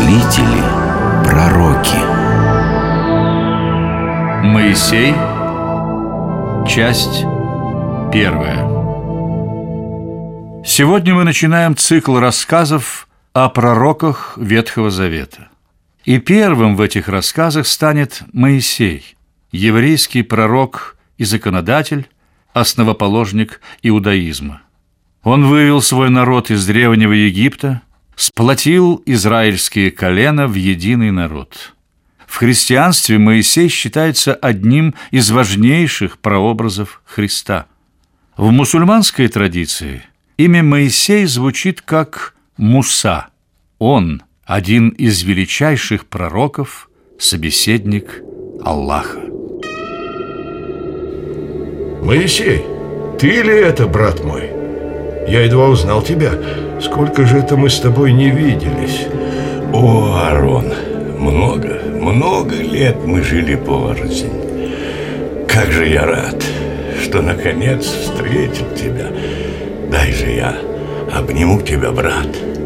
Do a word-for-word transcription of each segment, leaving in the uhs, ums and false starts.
мыслители, пророки. Моисей, часть первая. Сегодня мы начинаем цикл рассказов о пророках Ветхого Завета. И первым в этих рассказах станет Моисей, еврейский пророк и законодатель, основоположник иудаизма. Он вывел свой народ из древнего Египта, сплотил израильские колена в единый народ. В христианстве Моисей считается одним из важнейших прообразов Христа. В мусульманской традиции имя Моисей звучит как Муса. Он – один из величайших пророков, собеседник Аллаха. Моисей, ты ли это, брат мой? Я едва узнал тебя. Сколько же это мы с тобой не виделись? О, Аарон, много, много лет мы жили порознь. Как же я рад, что наконец встретил тебя. Дай же я обниму тебя, брат.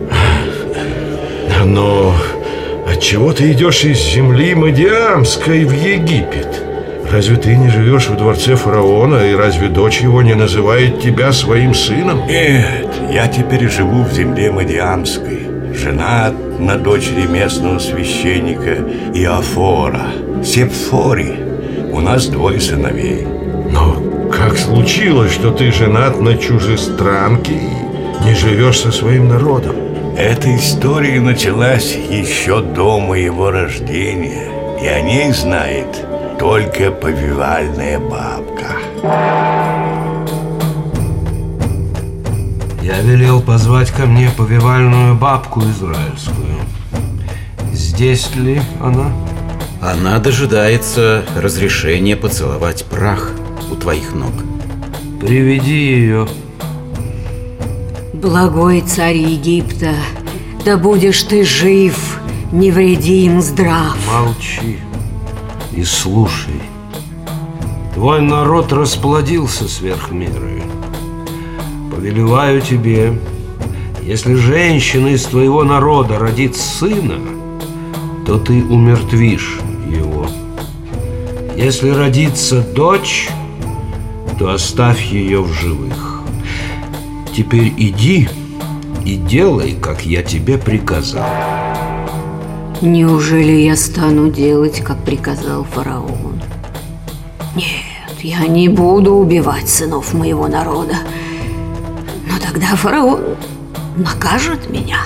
Но отчего ты идешь из земли Мадиамской в Египет? Разве ты не живешь в дворце фараона, и разве дочь его не называет тебя своим сыном? Нет, я теперь живу в земле Мадиамской, женат на дочери местного священника Иофора, Сепфори. У нас двое сыновей. Но как случилось, что ты женат на чужестранке и не живешь со своим народом? Эта история началась еще до моего рождения, и о ней знает только повивальная бабка. Я велел позвать ко мне повивальную бабку израильскую. Здесь ли она? Она дожидается разрешения поцеловать прах у твоих ног. Приведи ее. Благой царь Египта, да будешь ты жив, невредим, здрав. Молчи и слушай. Твой народ расплодился сверх меры. Повелеваю тебе, если женщина из твоего народа родит сына, то ты умертвишь его. Если родится дочь, то оставь ее в живых. Теперь иди и делай, как я тебе приказал. Неужели я стану делать, как приказал фараон? Нет, я не буду убивать сынов моего народа. Но тогда фараон накажет меня.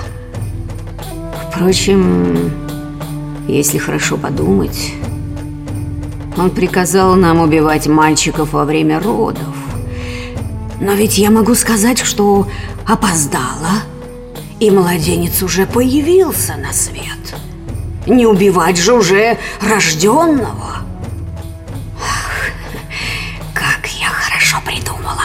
Впрочем, если хорошо подумать, он приказал нам убивать мальчиков во время родов. Но ведь я могу сказать, что опоздала, и младенец уже появился на свет. Не убивать же уже рожденного. Ах, как я хорошо придумала.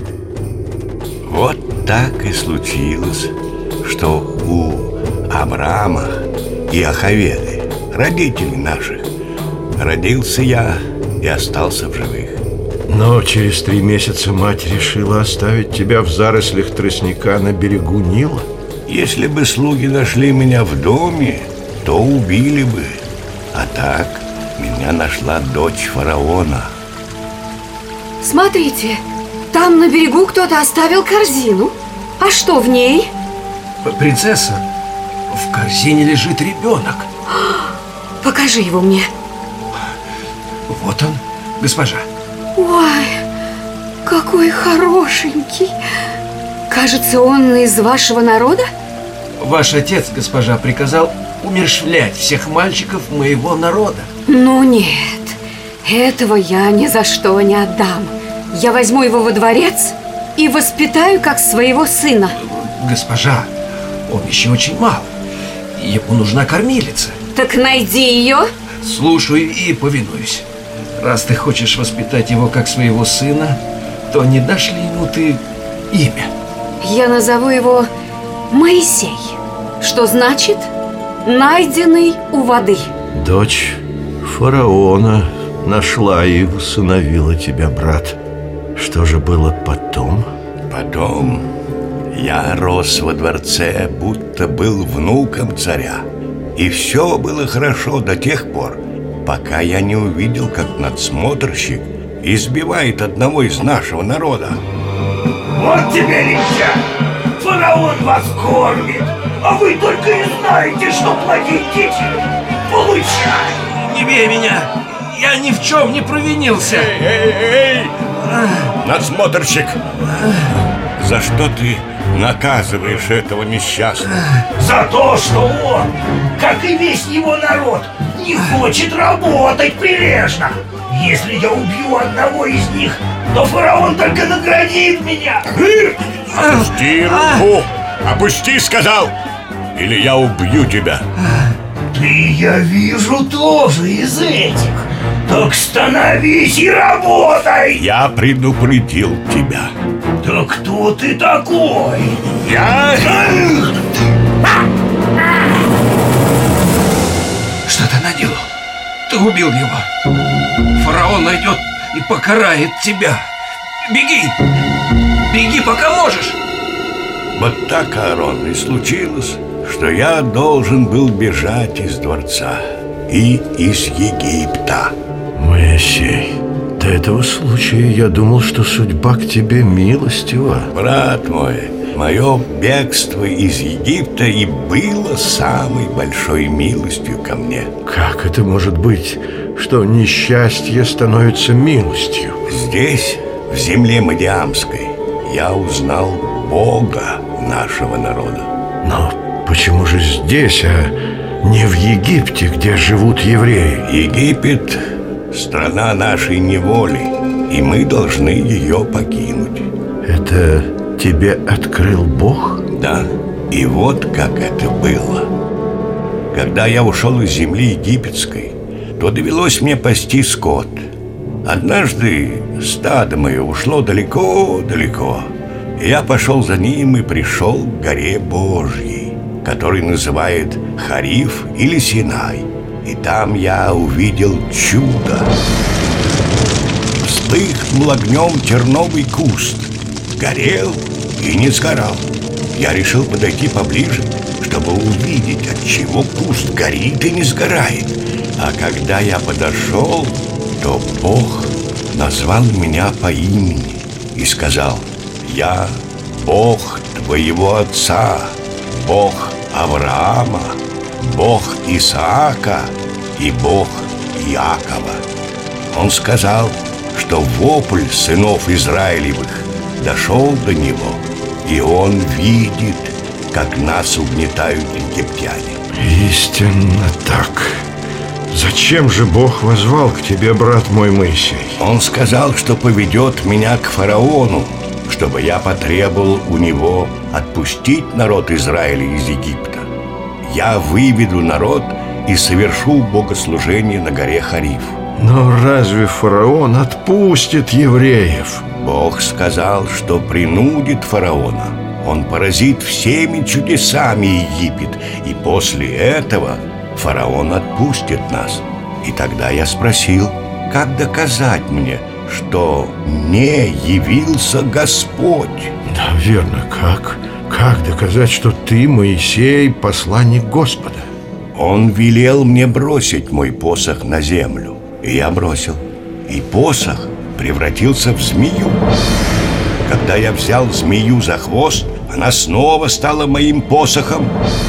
Вот так и случилось, что у Авраама и Ахаведы, родителей наших, родился я и остался в живых. Но через три месяца мать решила оставить тебя в зарослях тростника на берегу Нила. Если бы слуги нашли меня в доме, то убили бы. А так меня нашла дочь фараона. Смотрите, там на берегу кто-то оставил корзину. А что в ней? Принцесса, в корзине лежит ребенок. Покажи его мне. Вот он, госпожа. Ой, какой хорошенький. Кажется, он из вашего народа? Ваш отец, госпожа, приказал умерщвлять всех мальчиков моего народа. Ну нет, этого я ни за что не отдам. Я возьму его во дворец и воспитаю как своего сына. Госпожа, он еще очень мал. Ему нужна кормилица. Так найди ее. Слушаю и повинуюсь. Раз ты хочешь воспитать его как своего сына, то не дашь ли ему ты имя? Я назову его Моисей, что значит «найденный у воды». Дочь фараона нашла и усыновила тебя, брат. Что же было потом? Потом я рос во дворце, будто был внуком царя. И все было хорошо до тех пор, пока я не увидел, как надсмотрщик избивает одного из нашего народа. Вот тебе леща! Фараон вас кормит, а вы только и знаете, что плодить дети. Получай! Не бей меня! Я ни в чем не провинился! Эй, эй, эй! Надсмотрщик! За что ты наказываешь этого несчастного? За то, что он, как и весь его народ, не хочет работать прилежно. Если я убью одного из них, то фараон только наградит меня. Опусти руку! Опусти, сказал! Или я убью тебя. Ты, я вижу, тоже из этих. Так становись и работай. Я предупредил тебя. Да кто ты такой? Я... Что ты наделал? Ты убил его. Фараон найдет и покарает тебя. Беги! Беги, пока можешь! Вот так, Аарон, и случилось, что я должен был бежать из дворца и из Египта. Моисей, до этого случая я думал, что судьба к тебе милостива. Брат мой, мое бегство из Египта и было самой большой милостью ко мне. Как это может быть, что несчастье становится милостью? Здесь, в земле Мадиамской, я узнал Бога нашего народа. Но почему же здесь, а не в Египте, где живут евреи? Египет – страна нашей неволи, и мы должны ее покинуть. Это тебе открыл Бог? Да, и вот как это было. Когда я ушел из земли египетской, то довелось мне пасти скот. Однажды стадо мое ушло далеко-далеко. Я пошел за ним и пришел к горе Божьей, который называют Хариф или Синай. И там я увидел чудо. Вспыхнул огнем терновый куст, горел и не сгорал. Я решил подойти поближе, чтобы увидеть, от чего куст горит и не сгорает. А когда я подошел, то Бог назвал меня по имени и сказал: «Я Бог твоего отца, Бог Авраама, Бог Исаака и Бог Иакова». Он сказал, что вопль сынов Израилевых дошел до него, и он видит, как нас угнетают египтяне. Истинно так. Зачем же Бог воззвал к тебе, брат мой Моисей? Он сказал, что поведет меня к фараону, чтобы я потребовал у него отпустить народ Израиля из Египта. Я выведу народ и совершу богослужение на горе Хариф. Но разве фараон отпустит евреев? Бог сказал, что принудит фараона. Он поразит всеми чудесами Египет, и после этого фараон отпустит нас. И тогда я спросил, как доказать мне, что не явился Господь? Да, верно, как? Как доказать, что ты, Моисей, посланник Господа? Он велел мне бросить мой посох на землю. И я бросил. И посох превратился в змею. Когда я взял змею за хвост, она снова стала моим посохом.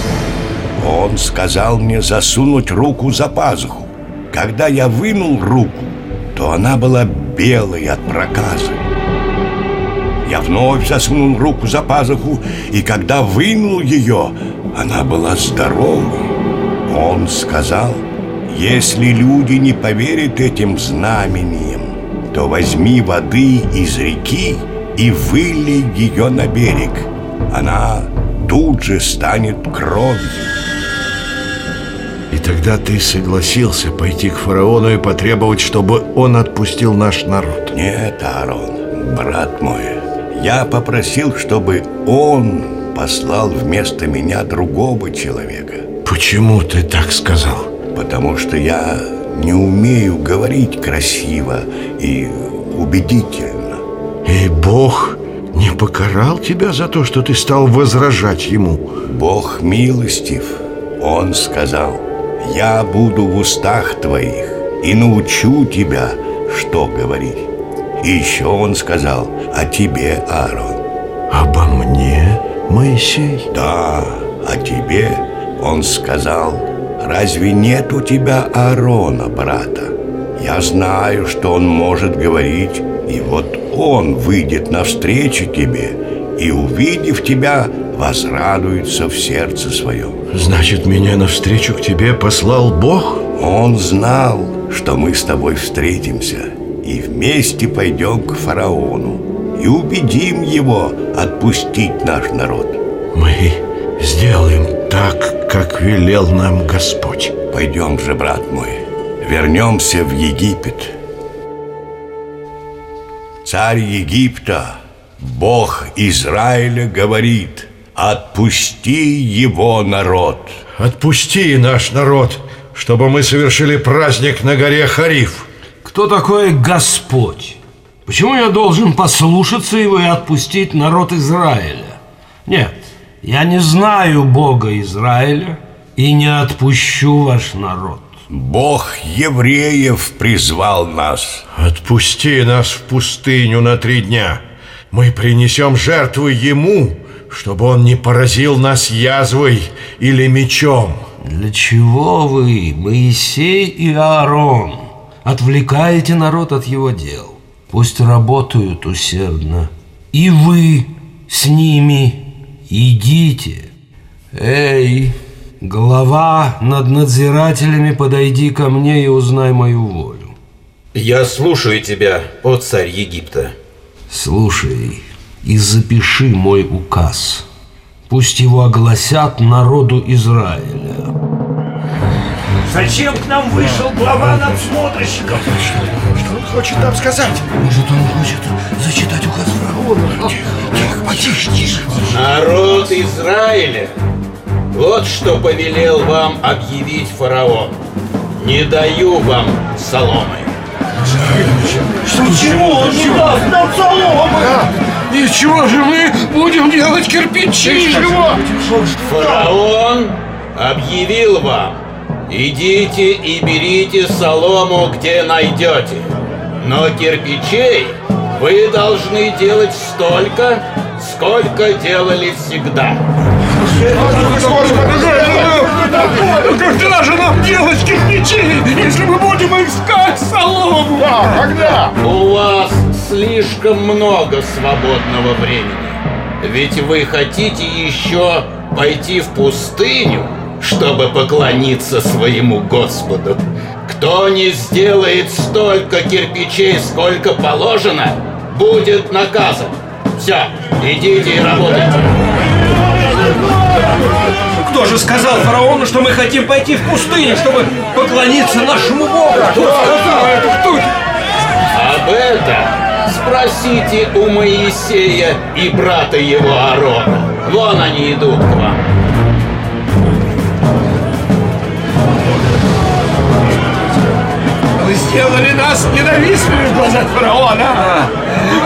Он сказал мне засунуть руку за пазуху. Когда я вынул руку, то она была белой от проказа. Я вновь засунул руку за пазуху, и когда вынул ее, она была здоровой. Он сказал: если люди не поверят этим знамениям, то возьми воды из реки и вылей ее на берег. Она тут же станет кровью. И тогда ты согласился пойти к фараону и потребовать, чтобы он отпустил наш народ? Нет, Аарон, брат мой, я попросил, чтобы он послал вместо меня другого человека. Почему ты так сказал? Потому что я не умею говорить красиво и убедительно. И Бог не покарал тебя за то, что ты стал возражать ему? Бог милостив. Он сказал: я буду в устах твоих и научу тебя, что говорить. И еще он сказал о тебе, Аарон. Обо мне, Моисей? Да, о тебе он сказал: разве нет у тебя Аарона, брата? Я знаю, что он может говорить, и вот он выйдет навстречу тебе, и, увидев тебя, возрадуется в сердце своем. Значит, меня навстречу к тебе послал Бог? Он знал, что мы с тобой встретимся, и вместе пойдем к фараону и убедим его отпустить наш народ. Мы сделаем так, как велел нам Господь. Пойдем же, брат мой, вернемся в Египет. Царь Египта, Бог Израиля, говорит: отпусти его народ. Отпусти наш народ, чтобы мы совершили праздник на горе Хариф. Кто такой Господь? Почему я должен послушаться его и отпустить народ Израиля? Нет, я не знаю Бога Израиля и не отпущу ваш народ. Бог евреев призвал нас. Отпусти нас в пустыню на три дня. Мы принесем жертву ему, чтобы он не поразил нас язвой или мечом. Для чего вы, Моисей и Аарон, отвлекаете народ от его дел? Пусть работают усердно. И вы с ними идите. Эй, глава над надзирателями, подойди ко мне и узнай мою волю. Я слушаю тебя, о царь Египта. Слушай и запиши мой указ. Пусть его огласят народу Израиля. Зачем к нам вышел глава надсмотрщиков? Что он хочет нам сказать? Может, он хочет зачитать указ фараона? Тихо, потише, тише. Народ Израиля, вот что повелел вам объявить фараон. Не даю вам соломы. Почему он не даст нам соломы? Из чего же мы будем делать кирпичи? Фараон объявил вам: идите и берите солому, где найдете. Но кирпичей вы должны делать столько, сколько делали всегда. Когда же нам делать кирпичи, если мы будем искать солому? Да, когда? У вас слишком много свободного времени. Ведь вы хотите еще пойти в пустыню, чтобы поклониться своему Господу. Кто не сделает столько кирпичей, сколько положено, будет наказан. Все, идите и работайте. Кто же сказал фараону, что мы хотим пойти в пустыню, чтобы поклониться нашему Богу? Кто сказал это? Кто? Об этом спросите у Моисея и брата его Аарона. Вон они идут к вам. Вы сделали нас ненавистными в глазах фараона.